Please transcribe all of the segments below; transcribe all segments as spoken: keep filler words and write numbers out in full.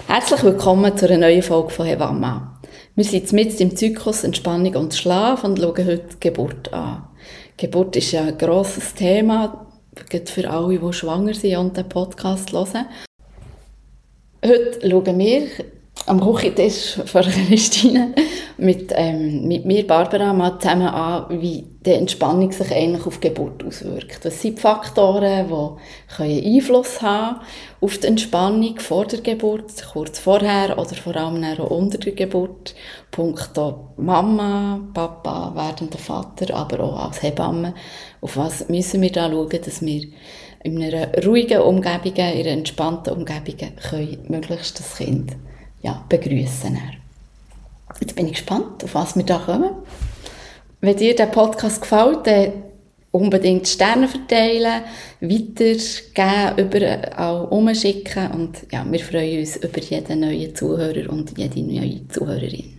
Herzlich willkommen zu einer neuen Folge von Hebamme. Wir sind mitten im Zyklus Entspannung und Schlaf und schauen heute die Geburt an. Geburt ist ja ein grosses Thema, für alle, die schwanger sind und den Podcast hören. Heute schauen wir am Küchentisch von Christine mit, ähm, mit mir, Barbara, mal zusammen an, wie die Entspannung sich eigentlich auf die Geburt auswirkt. Was sind die Faktoren, die einen Einfluss haben auf die Entspannung vor der Geburt, kurz vorher oder vor allem auch unter der Geburt. Punkto Mama, Papa, werdender Vater, aber auch als Hebamme. Auf was müssen wir da schauen, dass wir in einer ruhigen Umgebung, in einer entspannten Umgebung können möglichst das Kind ja, begrüßen. Jetzt bin ich gespannt, auf was wir da kommen. Wenn dir der Podcast gefällt, dann unbedingt Sterne verteilen, weitergeben, überall umschicken und ja, wir freuen uns über jeden neuen Zuhörer und jede neue Zuhörerin.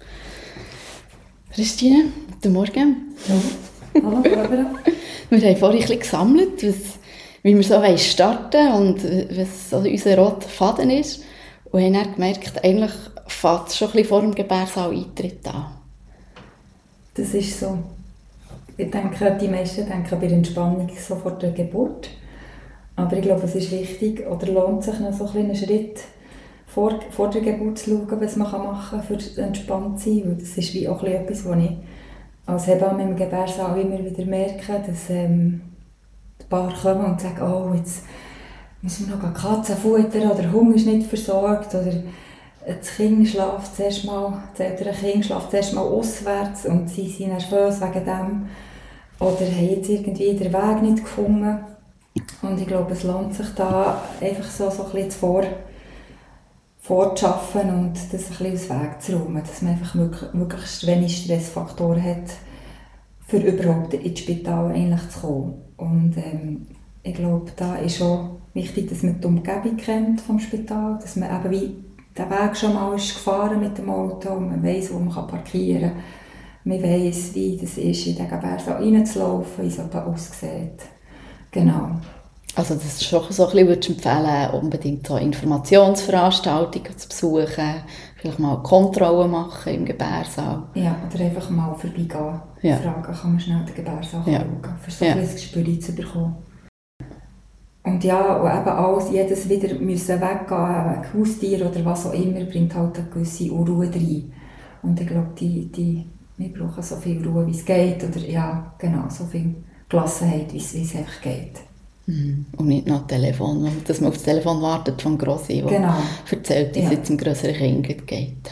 Christine, guten Morgen. Ja. Hallo, Barbara. Wir haben vorhin ein bisschen gesammelt, was, wie wir so starten wollen und was so unser roter Faden ist. Und haben dann gemerkt, eigentlich fängt es schon ein bisschen vor dem Gebärsaal-Eintritt an. Das ist so. Ich denke, die meisten denken bei der Entspannung so vor der Geburt. Aber ich glaube, es ist wichtig, oder lohnt sich noch so ein einen Schritt vor, vor der Geburt zu schauen, was man machen kann, für entspannt zu sein. Weil das ist wie auch etwas, was ich als Hebamme im Gebärsaal immer wieder merke, dass ähm, die Paar kommen und sagen, oh, jetzt müssen wir noch Katzen futtern oder der Hunger ist nicht versorgt oder das Kind schläft zuerst mal, das ältere Kind schläft zuerst mal auswärts und sie sind nervös wegen dem oder haben jetzt irgendwie den Weg nicht gefunden. Und ich glaube, es lohnt sich da einfach so, so ein bisschen vor, vorzuschaffen und das ein bisschen aus dem Weg zu räumen, dass man einfach möglichst wenig Stressfaktoren hat, für überhaupt ins Spital eigentlich zu kommen. Und ähm, ich glaube, da ist schon wichtig, dass man die Umgebung kennt vom Spital, dass man eben wie den Weg schon mal ist gefahren mit dem Auto und man weiss, wo man parkieren kann. Man weiss, wie das ist, in den Gebärsaal reinzulaufen, wie es da aussieht. Genau. Also das ist schon so ein bisschen, würdest du empfehlen, unbedingt so Informationsveranstaltungen zu besuchen, vielleicht mal Kontrollen machen im Gebärsaal. Ja, oder einfach mal vorbeigehen, ja. Fragen, kann man schnell den Gebärsaal ja. schauen, für so ja. ein Gespür zu bekommen. Und ja, und eben alles, jedes wieder müssen weggehen, ein Haustier oder was auch immer, bringt halt eine gewisse Unruhe rein. Und ich glaube, die, die, wir brauchen so viel Ruhe, wie es geht, oder ja, genau, so viel Gelassenheit, wie es, wie es einfach geht. Mhm. Und nicht noch Telefon, dass man auf das Telefon wartet von Grossi, der genau. erzählt, dass ja. es jetzt einem grösseren Kind geht.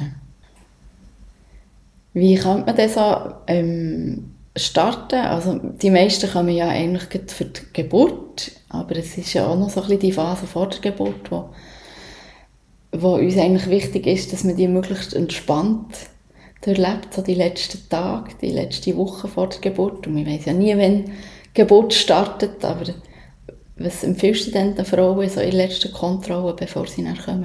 Wie könnte man das so ähm, starten? Also die meisten kommen ja eigentlich für die Geburt, aber es ist ja auch noch so ein bisschen die Phase vor der Geburt, wo, wo uns eigentlich wichtig ist, dass man die möglichst entspannt durchlebt, so die letzten Tage, die letzte Woche vor der Geburt. Und man weiss ja nie, wann die Geburt startet, aber was empfiehlst du denn den Frauen so in der letzten Kontrolle, bevor sie dann kommen?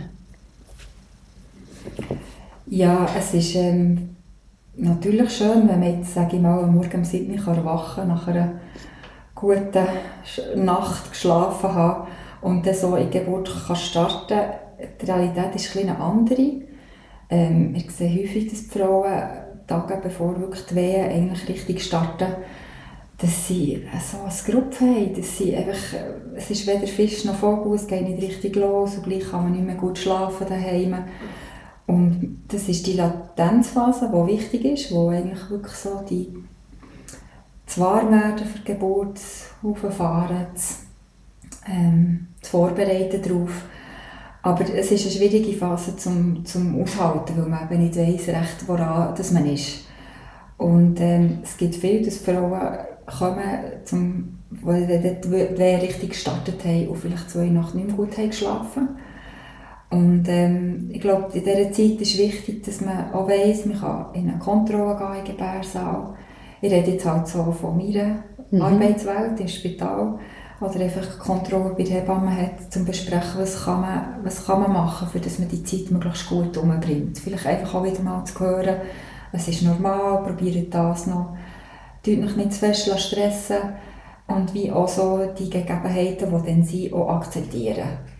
Ja, es ist ähm, natürlich schön, wenn man jetzt, sage ich mal, am Morgen um sieben Uhr erwachen kann, nach einer guten Nacht geschlafen haben und dann so in die Geburt kann starten kann. Die Realität ist ein eine andere. Ähm, wir sehen häufig, dass die Frauen Tage bevor wirklich die Wehen eigentlich richtig starten, dass sie so ein Gruppe haben, dass sie einfach, es ist weder Fisch noch Vogel, es geht nicht richtig los und gleich kann man nicht mehr gut schlafen daheim. Und das ist die Latenzphase, die wichtig ist, wo eigentlich wirklich so die zu warm werden für die Geburt, das Auffahren, das, ähm, das Vorbereiten darauf. Aber es ist eine schwierige Phase zum, zum Aushalten, weil man eben nicht weiss recht, woran dass man ist. Und ähm, es gibt viel, dass Frauen kommen, zum, die Wehen richtig gestartet haben und vielleicht zwei Nächte nicht mehr gut haben geschlafen. Und ähm, ich glaube, in dieser Zeit ist wichtig, dass man auch weiss, man kann in eine Kontrolle gehen, in den Gebärsaal. Ich rede jetzt halt so von meiner mhm. Arbeitswelt im Spital. Oder einfach Kontrolle bei der Hebamme hat, um zu besprechen, was kann man, was kann man machen, für dass man die Zeit möglichst gut umbringt. Vielleicht einfach auch wieder mal zu hören, es ist normal, probiert das noch. Tut euch nicht zu fest stressen und wie auch so die Gegebenheiten, die dann sie auch akzeptieren.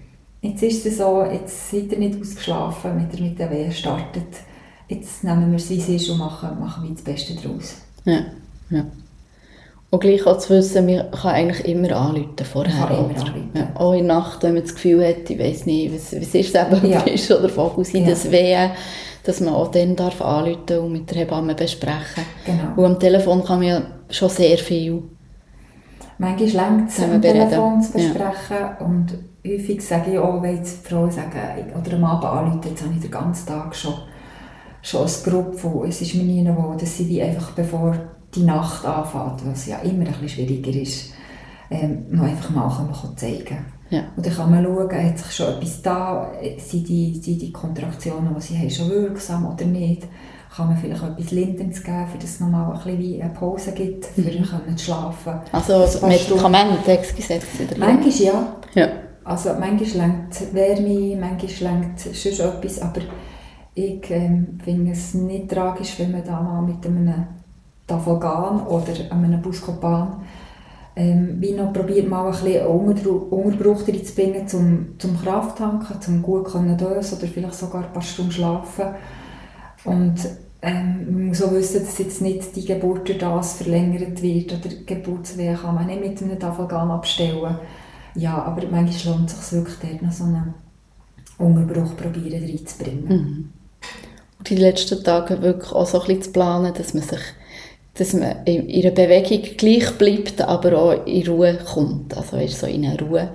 jetzt ist es so, jetzt seid ihr nicht ausgeschlafen, mit der, mit der Wehe startet. Jetzt nehmen wir es, wie es ist und machen, machen wir das Beste daraus. Ja, ja. Und gleich auch zu wissen, man kann eigentlich immer anrufen vorher. Man kann immer anrufen. Ja, auch in der Nacht, wenn man das Gefühl hat, ich weiss nicht, was, was ist es eben, Ja. Fisch oder Vogel sein, Ja. das Wehen, dass man auch dann darf anrufen und mit der Hebamme besprechen. Genau. Und am Telefon kann man ja schon sehr viel. Manchmal längt es, Zusammen am bereden. Telefon zu besprechen. Ja. Und häufig sage ich auch, wenn jetzt die Frauen sagen, oder am Abend anrufen, jetzt habe ich den ganzen Tag schon, schon ein Gruppe, wo es ist mir nie wo, dass sie wie einfach bevor die Nacht anfängt, was ja immer ein bisschen schwieriger ist, ähm, noch einfach mal kann man zeigen. Ja. Und dann kann man schauen, hat sich schon etwas da, sind die, sind die Kontraktionen, die sie haben, schon wirksam oder nicht. Kann man vielleicht etwas Linderndes geben, für das es nochmal ein bisschen wie eine Pause gibt, für mhm. zu schlafen. Also Medikamente, excuse. Manchmal ja. ja. Also manchmal lenkt Wärme, manchmal lenkt sonst etwas, aber ich ähm, finde es nicht tragisch, wenn man da mal mit einem Tafalgan oder einem Buscopan ähm, wie noch probiert, mal ein bisschen Unterbruch reinzubringen, zum, zum Kraft tanken, zum gut können dösen oder vielleicht sogar ein paar Stunden schlafen. Und ähm, man muss auch wissen, dass jetzt nicht die Geburt durch das verlängert wird oder die Geburtswehe kann man nicht mit einem Tafalgan abstellen. Ja, aber manchmal lohnt es sich wirklich, dort noch so einen Unterbruch probieren reinzubringen. Mhm. Und die letzten Tage wirklich auch so ein bisschen zu planen, dass man sich dass man in ihrer Bewegung gleich bleibt, aber auch in Ruhe kommt. Also weißt, so in eine Ruhe,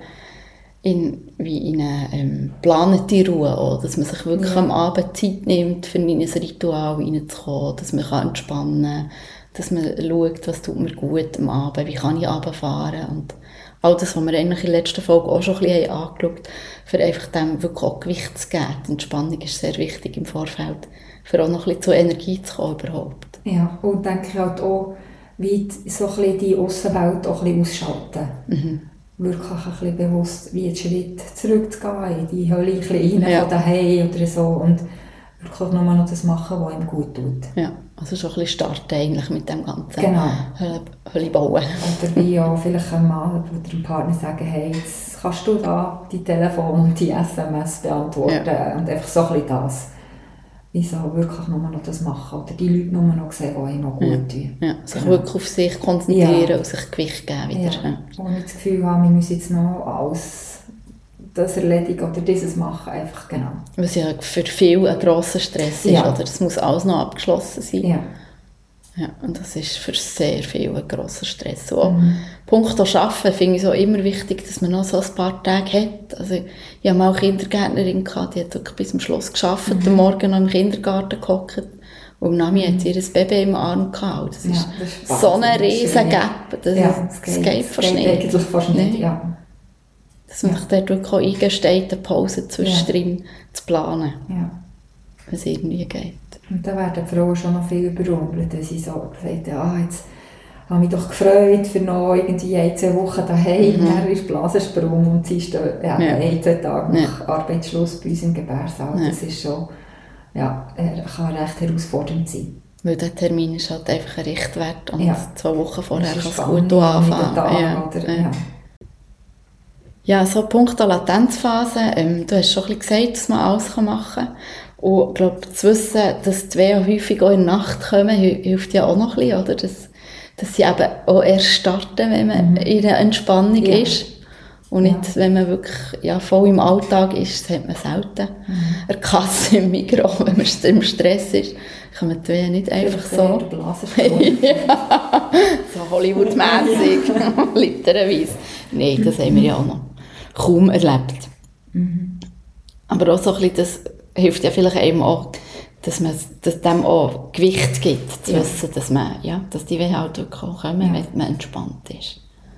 in, wie in eine ähm, geplante Ruhe auch, dass man sich wirklich ja. am Abend Zeit nimmt, für in ein Ritual reinzukommen, dass man kann entspannen kann, dass man schaut, was tut mir gut am Abend, wie kann ich runterfahren und all das, was wir eigentlich in der letzten Folge auch schon ein bisschen angeschaut haben, für einfach dem wirklich auch Gewicht zu geben. Die Entspannung ist sehr wichtig im Vorfeld, für auch noch ein bisschen zur Energie zu kommen überhaupt. Ja, und denke ich halt auch, wie so ein bisschen die Aussenwelt auch ein bisschen ausschalten. Mhm. Wirklich ein bisschen bewusst, wie einen Schritt zurückzugehen, in die Hölle ein bisschen rein, ja. von daheim oder so. Und wirklich nur noch das machen, was ihm gut tut. Ja, also schon ein bisschen starten eigentlich mit dem Ganzen. Genau. Hölle, Hölle bauen. Oder wie auch vielleicht einmal oder dem Partner sagen, hey, jetzt kannst du da die Telefon und die S M S beantworten. Ja. Und einfach so ein bisschen das. Wieso wirklich nur noch das machen oder die Leute nur noch sehen, die ihm auch gut tun. Ja, ja, sich genau. wirklich auf sich konzentrieren ja. und sich Gewicht geben wieder. Ja. Und nicht das Gefühl haben, wir müssen jetzt noch alles das erledigen oder dieses machen, einfach genau. Was ja für viele ein grosser Stress ist, ja. oder? Das muss alles noch abgeschlossen sein. Ja. Ja, und das ist für sehr viele ein grosser Stress. Und auch mhm. Punkto Arbeiten finde ich es auch immer wichtig, dass man noch so ein paar Tage hat. Also ich hatte mal eine Kindergärtnerin, die hat wirklich bis zum Schluss gearbeitet, mhm. am Morgen noch im Kindergarten gehockt. Und Nami mhm. hat sie ihr Baby im Arm gehabt. Das ist, ja, das ist so ein riesen Gap. Das, ja, das, das geht, geht, geht fast nicht. Eigentlich fast nicht, ja. Dass man sich ja. dort wirklich auch eingesteht, eine Pause zwischendrin ja. zu planen. Ja. Wenn es irgendwie geht. Und da werden die Frauen schon noch viel überrumpelt, wenn sie so gesagt haben, ah, jetzt habe mich doch gefreut für noch irgendwie ein, zwei Wochen daheim, mhm. dann ist Blasensprung und sie ist ja, ja. ein, zwei Tage nach ja. Arbeitsschluss bei uns im Gebärsaal. Ja. Das ist schon, ja, kann recht herausfordernd sein. Weil der Termin ist halt einfach ein Richtwert und ja. zwei Wochen vorher kann es gut anfangen. Ja. Oder, ja. ja, so Punkt der Latenzphase, ähm, du hast schon ein bisschen gesagt, dass man alles machen kann. Und ich glaube, zu wissen, dass die Wehen häufig auch in der Nacht kommen, hilft ja auch noch ein bisschen, oder? Dass, dass sie eben auch erst starten, wenn man mhm. in einer Entspannung ja. ist. Und nicht, ja. wenn man wirklich ja, voll im Alltag ist, das hat man selten. Mhm. Eine Kasse im Mikro, wenn man im Stress ist, kann man die Wehen nicht einfach so... ja, so Hollywood-mässig, literweise. Nein, das haben wir ja auch noch kaum erlebt. Mhm. Aber auch so ein bisschen das... hilft ja vielleicht einem auch, dass man dass dem auch Gewicht gibt, zu ja. wissen, dass, man, ja, dass die Wehen halt wirklich auch kommen, ja. wenn man entspannt ist.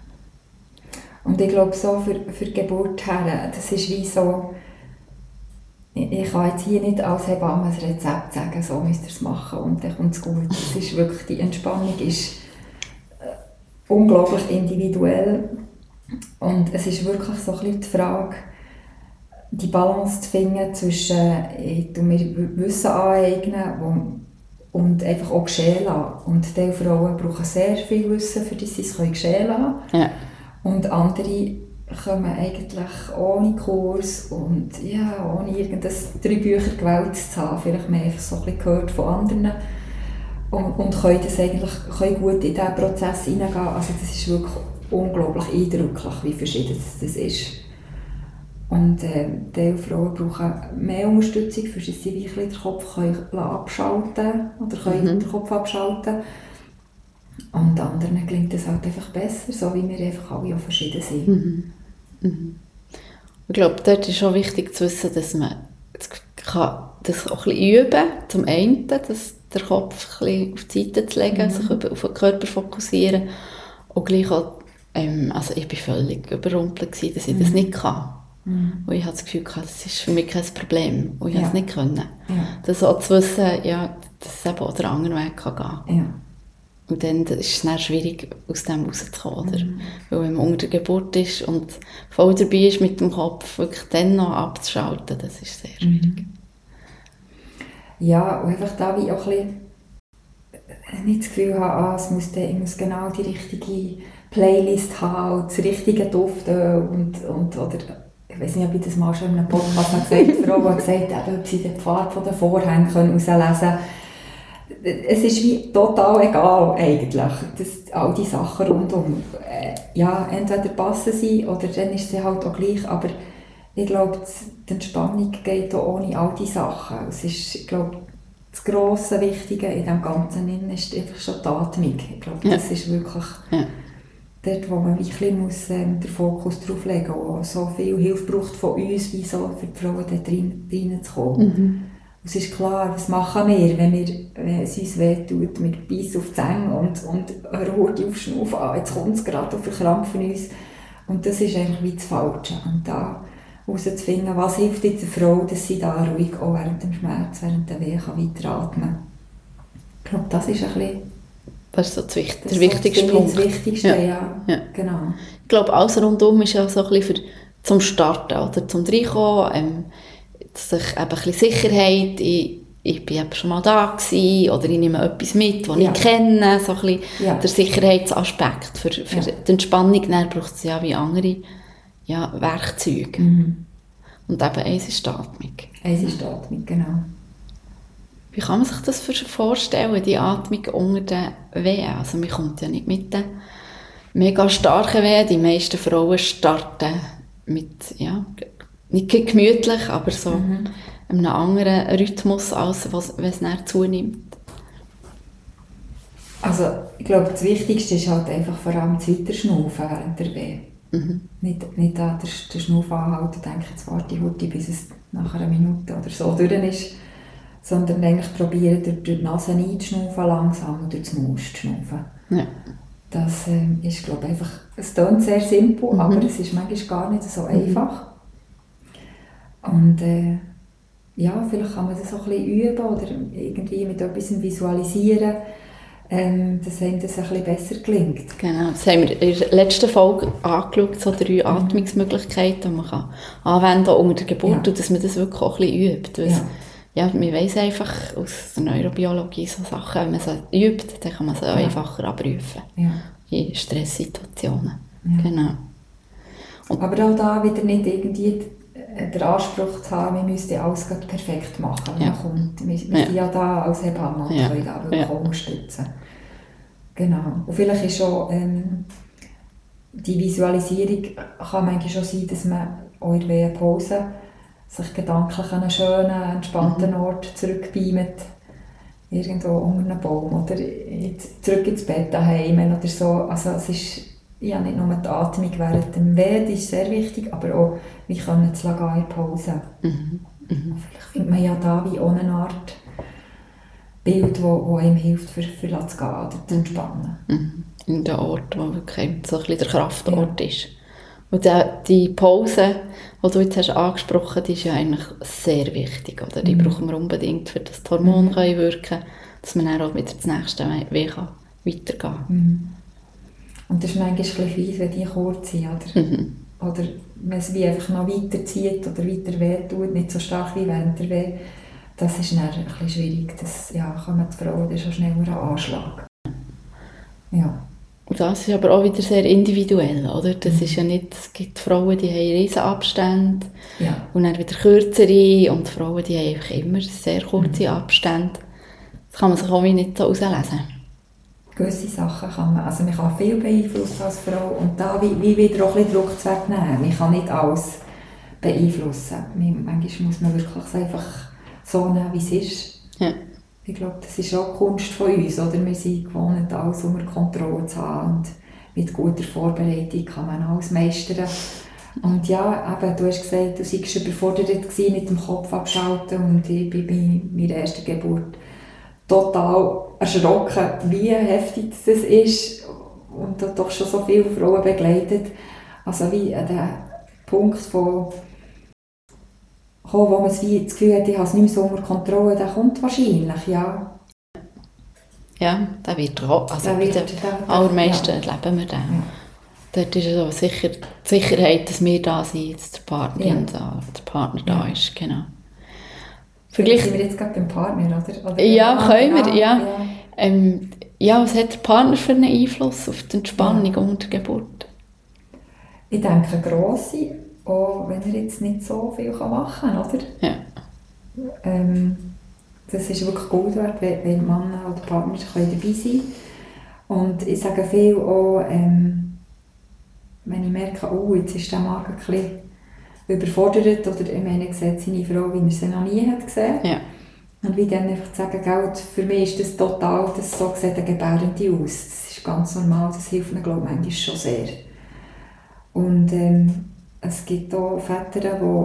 Und ich glaube, so für, für die Geburt her, das ist wie so, ich, ich kann jetzt hier nicht als Hebamme ein Rezept sagen, so müsst ihr es machen und dann kommt es gut. Es ist wirklich, die Entspannung ist äh, unglaublich individuell und es ist wirklich so ein bisschen die Frage, die Balance zu finden zwischen ich tue mir Wissen aneignen und einfach auch geschehen lassen. Und diese Frauen brauchen sehr viel Wissen, für das sie es geschehen lassen können. Ja. Und andere kommen eigentlich ohne Kurs und ja, ohne irgendein drei Bücher gewälzt zu haben, vielleicht mehr einfach so ein bisschen gehört von anderen und, und können, das eigentlich, können gut in diesen Prozess hineingehen. Also das ist wirklich unglaublich eindrücklich, wie verschieden das ist. Und äh, diese Frauen brauchen mehr Unterstützung, für dass sie wirklich den Kopf können abschalten können oder können mhm. den Kopf abschalten. Und anderen gelingt es halt einfach besser, so wie wir einfach alle auch verschieden sind. Mhm. Mhm. Ich glaube, dort ist auch wichtig zu wissen, dass man das, kann das auch ein bisschen üben kann. Zum einen, dass der Kopf ein bisschen auf die Seite zu legen, mhm. sich auf den Körper fokussieren. Und gleich auch, ähm, also ich war völlig überrumpelt, dass ich mhm. das nicht kann. Mhm. Und ich hatte das Gefühl, das ist für mich kein Problem. Und ich ja. konnte es nicht können. Ja. Das auch zu wissen, ja, dass es eben auch den anderen Weg kann gehen. Ja. Und dann ist es dann schwierig, aus dem rauszukommen. Oder? Mhm. Weil wenn man unter der Geburt ist und voll dabei ist mit dem Kopf, wirklich dann noch abzuschalten, das ist sehr schwierig. Mhm. Ja, und einfach da wie auch ein bisschen nicht das Gefühl haben, ah, es muss, dann, ich muss genau die richtige Playlist haben und das richtige Duft und, und oder ich weiß nicht, ob ich das mal schon in einem Podcast gesagt habe, die Frau hat gesagt, ob sie die Farbe der Vorhänge herauslesen können. Es ist wie total egal eigentlich, das, all die Sachen rundum. Äh, ja, entweder passen sie oder dann ist sie halt auch gleich, aber ich glaube, die Entspannung geht auch ohne all diese Sachen. Es ist, ich glaube, das grosse Wichtige in dem Ganzen ist einfach schon die Atmung. Ich glaube, das ja. ist wirklich ja. dort, wo man wirklich muss, ähm, den Fokus drauf legen muss. So viel Hilfe braucht von uns, wie so für die Frauen dort rein, reinzukommen. Mhm. Es ist klar, was machen wir, wenn, wir, wenn es uns wehtut, mit Biss auf die Zähne und, und Hurti auf Schnuff an, jetzt kommt es gerade und verkrampfen uns. Und das ist eigentlich wie das Falsche. Und da herauszufinden, was hilft jetzt der Frau, dass sie da ruhig auch während dem Schmerz, während der Wehe weiteratmen kann. Ich glaube, das ist ein bisschen... Das ist so das Wicht- der wichtigste so Punkt. Das Wichtigste, ja. Ja. ja. Genau. Ich glaube, alles rundum ist ja so ein bisschen für, zum Starten oder zum Reinkommen, ähm, sich eben ein bisschen Sicherheit, ich, ich bin eben schon mal da gewesen, oder ich nehme etwas mit, das ja. ich kenne, so ein bisschen ja. der Sicherheitsaspekt. Für, für ja. die Entspannung braucht es ja wie andere ja, Werkzeuge. Mhm. Und eben eins ist die Atmung. Eins ist die Atmung, genau. Wie kann man sich das vorstellen, die Atmung unter den Wehen? Also man kommt ja nicht mit den mega starken Wehen. Die meisten Frauen starten mit, ja, nicht gemütlich, aber so mhm. einem anderen Rhythmus, als wenn es dann zunimmt. Also ich glaube, das Wichtigste ist halt einfach vor allem das Weiterschnaufen während der Wehe. Mhm. Nicht, nicht da den, den Schnuff anhalten und denken, jetzt warte ich heute, bis es nach einer Minute oder so durch ist, sondern eigentlich probieren, durch die Nase einzuschnaufen, langsam und durch das Maul zu schnaufen. Ja. Das äh, ist, glaube ich, einfach, es klingt sehr simpel, mhm. aber es ist manchmal gar nicht so einfach. Und äh, ja, vielleicht kann man das auch ein bisschen üben oder irgendwie mit etwas visualisieren, ähm, dass einem das ein bisschen besser gelingt. Genau, das haben wir in der letzten Folge angeschaut, so drei mhm. Atmungsmöglichkeiten, die man kann anwenden kann unter der Geburt, ja. und dass man das wirklich auch ein bisschen übt. Ja. Ja, man weiss einfach aus der Neurobiologie so Sachen, wenn man sie übt, dann kann man sie ja. einfacher abrufen ja. in Stresssituationen. Ja. Genau. Und aber auch da wieder nicht irgendwie den Anspruch zu haben, wir müssten alles perfekt machen. Ja. Kommt, wir wir sind ja. ja da als Hebamme und ja. können da wirklich ja. unterstützen. Genau. Und vielleicht ist schon ähm, die Visualisierung kann manchmal schon sein, dass man auch in der Pause sich gedanklich an einen schönen, entspannten mhm. Ort zurückbeamt. Irgendwo unter einem Baum oder zurück ins Bett daheim oder so. Also es ist ja nicht nur die Atmung während dem Wehen, die ist sehr wichtig, aber auch, wie können zu gehen in der Pause. Mhm. Mhm. Vielleicht findet man ja da wie auch eine Art Bild, das einem hilft, für, für zu gehen oder zu entspannen. Mhm. In der Ort, wo wirklich so ein bisschen der Kraftort ja. ist. Und der, die Pause, die du jetzt hast angesprochen hast, die ist ja eigentlich sehr wichtig. Oder? Die mhm. brauchen wir unbedingt, für das die Hormone mhm. wirken können, dass man dann auch wieder das nächste Weh weitergehen kann. Mhm. Und das ist manchmal ein bisschen fies, wenn die kurz sind. Oder, mhm. oder wenn es wie einfach noch weiterzieht oder weiter weh tut, nicht so stark wie während der Weh. Das ist dann ein bisschen schwierig. Das ja, kann man die Frauen dann schon schneller einen Anschlag. Ja. Und das ist aber auch wieder sehr individuell, oder? Das ist ja nicht, es gibt Frauen, die haben riesen Abstände Ja. und dann wieder kürzere und Frauen, die haben einfach immer sehr kurze mhm. Abstände. Das kann man sich auch nicht so herauslesen. Gewisse Sachen kann man, also man kann viel beeinflussen als Frau und da wie, wie wieder auch ein bisschen Druck zu wegnehmen. Man kann nicht alles beeinflussen. Manchmal muss man wirklich einfach so nehmen, wie es ist. Ja. Ich glaube, das ist auch die Kunst von uns, oder? Wir sind gewohnt, alles unter Kontrolle zu haben und mit guter Vorbereitung kann man alles meistern. Und ja, eben, du hast gesagt, du warst überfordert mit dem Kopf abschalten und ich bin bei meiner ersten Geburt total erschrocken, wie heftig das ist und da doch schon so viele Frauen begleitet. Also wie an den Punkt von wo man das Gefühl hat, ich habe es nicht mehr so unter Kontrolle, der kommt wahrscheinlich, ja. Ja, der wird auch, also der bei den allermeisten ja. erleben wir den. Ja. Dort ist so sicher die Sicherheit, dass wir da sind, dass der Partner, ja. da, der Partner ja. da ist, genau. Vielleicht sind wir jetzt gerade beim Partner, oder? oder ja, können wir, ja. Ja. Ähm, ja, was hat der Partner für einen Einfluss auf die Entspannung ja. unter der Geburt? Ich denke, grosse. Auch wenn er jetzt nicht so viel machen kann, oder? Ja. Ähm, das ist wirklich gut wert, wenn Mann oder Partner dabei sein können. Und ich sage viel auch, ähm, wenn ich merke, oh, jetzt ist der Mann ein bisschen überfordert, oder ich meine, sieht seine Frau, wie er sie noch nie hat gesehen. Ja. Und wie dann einfach zu sagen, Geld, für mich ist das total, das so sieht eine Gebärende aus. Das ist ganz normal, das hilft mir, glaube ich, manchmal schon sehr. Und ähm, es gibt auch Väter,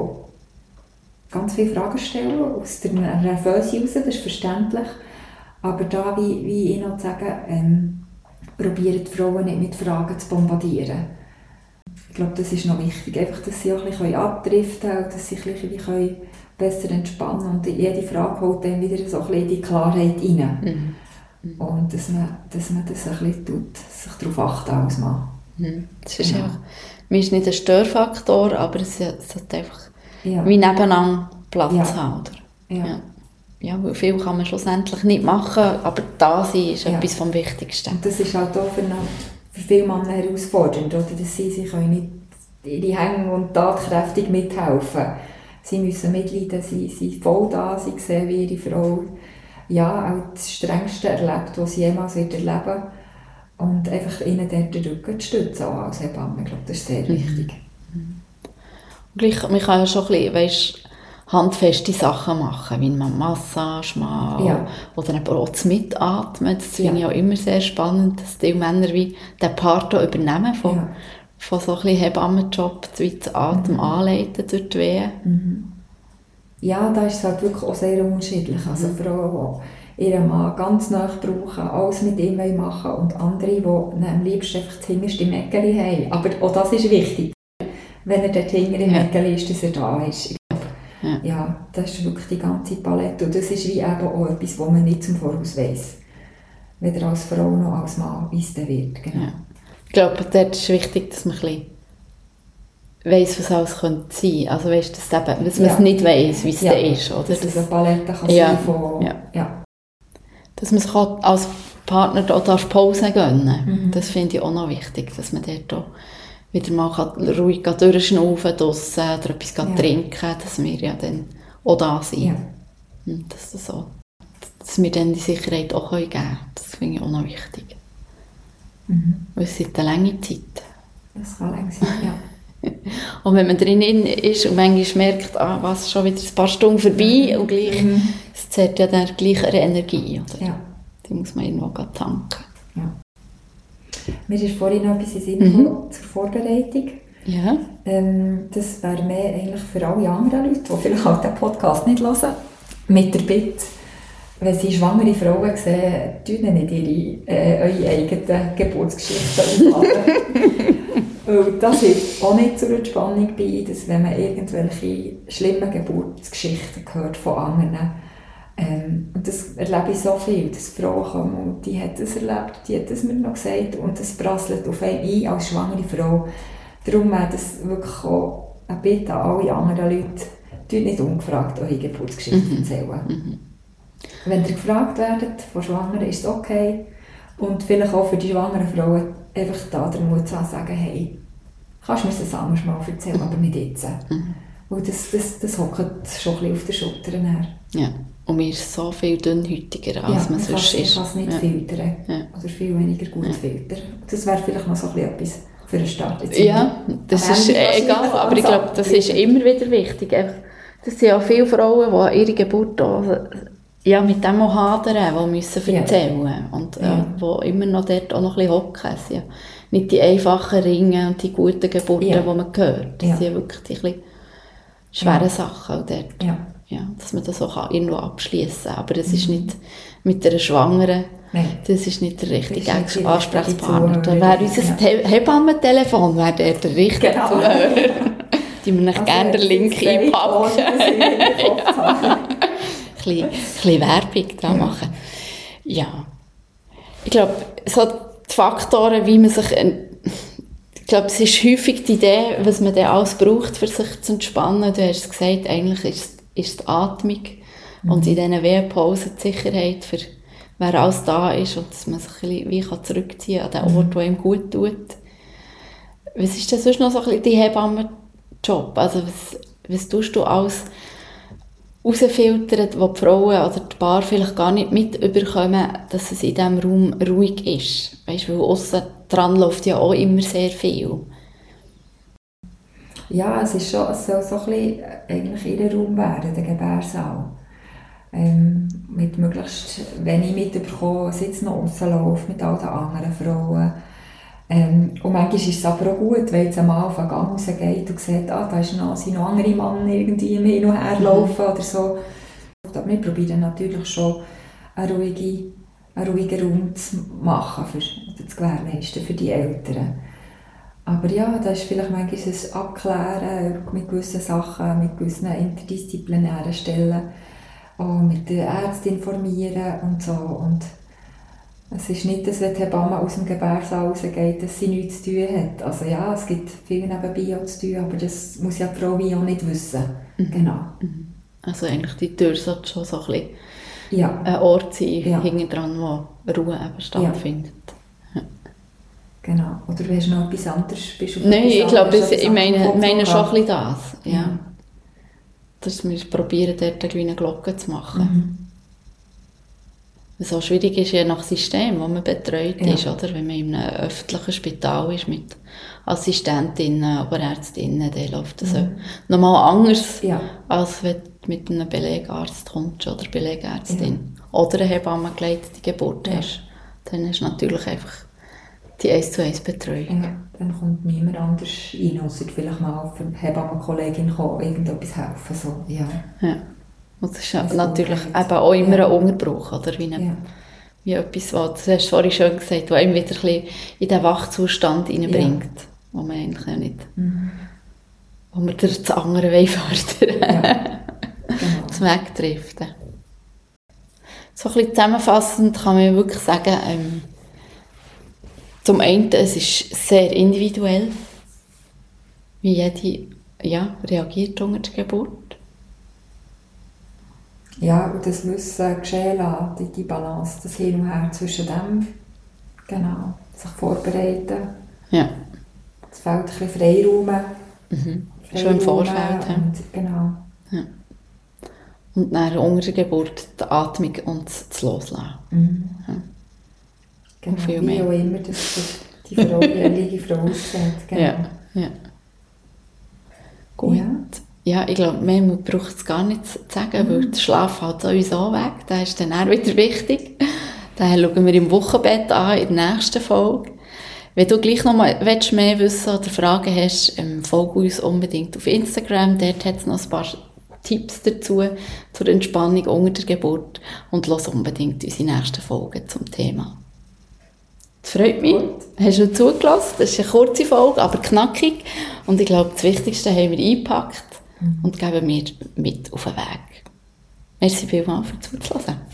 die ganz viele Fragen stellen, aus der Nervöse heraus, das ist verständlich. Aber da, wie, wie ich noch sage, ähm, probieren die Frauen nicht mit Fragen zu bombardieren. Ich glaube, das ist noch wichtig, einfach, dass sie auch ein bisschen abdriften können, dass sie ein bisschen besser entspannen und jede Frage holt dann wieder so ein bisschen in die Klarheit rein. Mhm. Und dass man, dass man das ein bisschen tut, sich darauf achten als Mann. Mhm. Das ist genau. einfach, mir ist nicht ein Störfaktor, aber es sollte einfach ja. wie nebeneinander Platz ja. haben. Oder? Ja. Ja. Ja, weil viel kann man schlussendlich nicht machen, aber da sein ist ja. etwas vom Wichtigsten. Und das ist halt auch für, eine, für viele Männer herausfordernd, oder? Dass sie, sie können nicht ihre Hänge und tatkräftig mithelfen. Sie müssen mitleiden, sie sind voll da, sie sehen, wie ihre Frau ja, auch das Strengste erlebt, was sie jemals wird erleben. Und einfach ihnen dort den Rücken zu stützen, auch als Hebamme. Ich glaube, das ist sehr wichtig. Mhm. Und gleich, man kann ja schon ein bisschen, weißt, handfeste Sachen machen, wie man Massage mal ja. oder eben auch das Mitatmen. Das finde ich auch immer sehr spannend, dass die Männer wie den Part übernehmen von, ja. von so ein bisschen Hebammenjob, wie das Atem mhm. anleiten durch die Wehen. Mhm. Ja, da ist es halt wirklich auch sehr unterschiedlich. Also mhm. Frauen, die ihren Mann ganz nah brauchen, alles mit ihm machen und andere, die am liebsten einfach das hinterste Mäckeli haben. Aber auch das ist wichtig, wenn er dort hinter im ja. Mäckeli ist, dass er da ist. Ja. ja, das ist wirklich die ganze Palette und das ist wie eben auch etwas, was man nicht zum Voraus weiss. Weder als Frau noch als Mann, wie es dann wird. Genau. Ja. Ich glaube, dort ist es wichtig, dass man ein bisschen weiss, was alles könnte sein. Also weißt, dass, eben, dass man ja. es nicht weiss, wie es ja. dann ist. Oder? Dass es eine Palette kann ja. sein von... Ja. Ja. Dass man sich auch als Partner auch Pause gönnen darf. Mhm. Das finde ich auch noch wichtig, dass man dort auch wieder mal ruhig durchschnaufen draussen oder etwas ja. trinken, dass wir ja dann auch da sind. Ja. Und dass, das so, dass wir dann die Sicherheit auch geben können. Das finde ich auch noch wichtig. Mhm. Weil es ist eine lange Zeit. Das kann lang sein, ja. Und wenn man drinnen ist und manchmal merkt, ah, was, schon wieder ein paar Stunden vorbei mhm. und gleich, mhm. es zehrt ja dann gleich eine Energie. Oder? Ja. Die muss man irgendwo tanken. Ja. Mir ist vorhin noch etwas in Sinn gekommen mhm. zur Vorbereitung. Ja. Ähm, das wäre mehr eigentlich für alle anderen Leute, die vielleicht auch den Podcast nicht hören, mit der Bitte, wenn sie schwangere Frauen sehen, tun nicht ihre, äh, eure eigenen Geburtsgeschichten aufladen. Das hilft auch nicht zur Entspannung bei, dass wenn man irgendwelche schlimmen Geburtsgeschichten hört von anderen. Ähm, und das erlebe ich so viel, dass Frauen kommen und die hat das erlebt, die hat das mir noch gesagt und das prasselt auf einen ein als schwangere Frau. Darum wäre das wirklich auch eine Bitte an alle anderen Leute, die nicht ungefragt eure Geburtsgeschichte erzählen. Mhm. Wenn ihr gefragt werdet von Schwangeren, ist es okay. Und vielleicht auch für die schwangeren Frauen, einfach da den Mut zu haben, sagen, hey, kannst du mir das anders mal erzählen, mhm. aber nicht jetzt. Mhm. Weil das, das, das hockt schon ein bisschen auf den Schultern her. Ja, und man ist so viel dünnhäutiger, als ja, man sonst ist. Ja, man kann es nicht ja. filtern. Ja. Oder viel weniger gut ja. filtern. Das wäre vielleicht noch so ein bisschen etwas für einen Start. Jetzt ja, das ist egal, aber ich glaube, das ist immer wieder wichtig. Das sind ja viele Frauen, die ihre Geburt auch, ja, mit dem auch hadern, die müssen erzählen ja. und äh, ja. die immer noch dort auch noch ein bisschen hocken. Ja. Nicht die einfachen Ringe und die guten Geburten, ja. die man hört. Das ja. sind wirklich die ein schwere ja. Sachen dort. Ja. Ja, dass man das auch irgendwo abschließen kann. Aber das mhm. ist nicht mit einer Schwangeren, Nein. das ist nicht der richtige nicht Ansprechpartner. Da wäre unser ja. Hebammentelefon wäre der, der richtige genau. Zuhörer. Die wir also gerne den Link einpacken. ja. Ein bisschen Werbung dran ja. machen. Ja. Ich glaube, so die Faktoren, wie man sich... Ich glaube, es ist häufig die Idee, was man dann alles braucht, für sich zu entspannen. Du hast gesagt, eigentlich ist, ist die Atmung mhm. und in diesen Wehpausen die Sicherheit, für wer alles da ist und dass man sich ein bisschen wie kann zurückziehen kann an den Ort, der ihm gut tut. Was ist denn sonst noch so ein bisschen dein Hebammenjob? Also was, was tust du alles rausfiltern, wo die Frauen oder die Paar vielleicht gar nicht mitbekommen, dass es in diesem Raum ruhig ist? Weißt du, weil aussen dran läuft ja auch immer sehr viel. Ja, es ist schon, es soll so ein bisschen eigentlich ihr Raum werden, der Gebärsaal. Ähm, mit möglichst wenig mitbekommen, sitzt noch rauslaufen mit all den anderen Frauen. Ähm, und manchmal ist es aber auch gut, wenn jetzt am Anfang Gang rausgeht und sieht, ah, da ist noch, sind noch andere Männer irgendwie hin und her laufen oder so. Aber wir probieren natürlich schon einen ruhigen, einen ruhigen Raum zu machen, für, oder zu gewährleisten für die Eltern. Aber ja, da ist vielleicht manchmal ein Abklären mit gewissen Sachen, mit gewissen interdisziplinären Stellen, auch mit den Ärzten informieren und so. Und es ist nicht, dass wenn die Hebamme aus dem Gebärsaal rausgeht, dass sie nichts zu tun hat. Also ja, es gibt viel nebenbei auch zu tun, aber das muss ja die Frau wie auch nicht wissen. Mhm. Genau. Also eigentlich die Tür sollte schon so ein bisschen ja. ein Ort sein, ja. hinten dran, wo Ruhe eben stattfindet. Ja. Genau. Oder hast du noch etwas anderes? Bist du Nein, ich glaube, ich ich meine, meine schon ein bisschen das. Ja. Ja. Dass wir probieren, dort eine kleine Glocke zu machen. Mhm. So schwierig ist ja nach System, wo man betreut ja. ist, oder? Wenn man in einem öffentlichen Spital ist mit Assistentinnen, Oberärztinnen, dann läuft das mhm. nochmal anders, ja. als wenn du mit einem Belegarzt kommst oder Belegärztin. Ja. Oder eine hebammengeleitete Geburt ja. hast. Dann hast du natürlich einfach die eins zu eins Betreuung. Ja, dann kommt niemand anders rein, außer vielleicht mal für eine Hebammenkollegin kommen, irgendetwas helfen. So. Ja. Ja. Und das ist ja natürlich eben auch immer ja. ein Unterbruch, oder? Wie, eine, ja. wie etwas, was, du hast vorhin schon gesagt, was einem wieder ein bisschen in den Wachzustand hineinbringt, ja. wo man eigentlich auch nicht, mhm. wo man das andere fördern ja. genau. zum Wegdriften. So ein bisschen zusammenfassend kann man wirklich sagen, ähm, zum einen, es ist sehr individuell, wie jede ja, reagiert unter der Geburt. Ja, und das Wissen geschehen lassen, die, die Balance, das Hin und Her zwischen dem, genau, sich vorbereiten. Ja. Es fehlt ein bisschen Freiraum. Mhm. Freiraum schon im Vorfeld. Und, genau. Ja. Und dann unter der Geburt die Atmung und das Loslassen. Mhm. Ja. Genau, viel wie auch immer das, das die Frau, die jeweilige Frau aussieht. Genau. Ja, ja. Gut. Ja. Ja, ich glaube, mehr braucht es gar nicht zu sagen, mhm. weil der Schlaf fällt sowieso weg. Das ist dann auch wieder wichtig. Daher schauen wir im Wochenbett an, in der nächsten Folge. Wenn du gleich noch mal mehr wissen oder Fragen hast, ähm, folge uns unbedingt auf Instagram. Dort hat es noch ein paar Tipps dazu, zur Entspannung unter der Geburt. Und lass unbedingt unsere nächsten Folgen zum Thema. Das freut mich. Gut. Hast du zugelassen? Das ist eine kurze Folge, aber knackig. Und ich glaube, das Wichtigste haben wir eingepackt. Und geben wir mit auf den Weg. Merci vielmals für Zuhören.